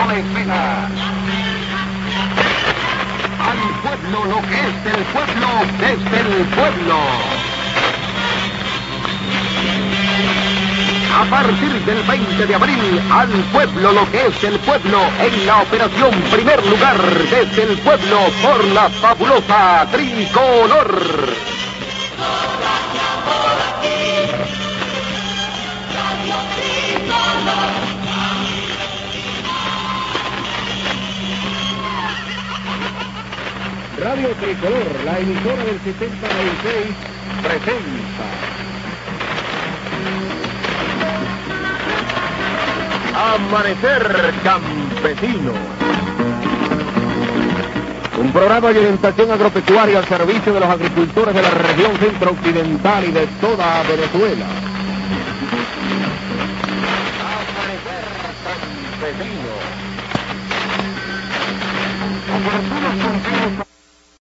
la escena. Al pueblo lo que es del pueblo, desde el pueblo. A partir del 20 de abril, al pueblo lo que es el pueblo, en la operación Primer Lugar, desde el pueblo, por la fabulosa Tricolor. Radio Tricolor, la emisora del 7096, presenta Amanecer Campesino. Un programa de orientación agropecuaria al servicio de los agricultores de la región centro-occidental y de toda Venezuela. Amanecer Campesino.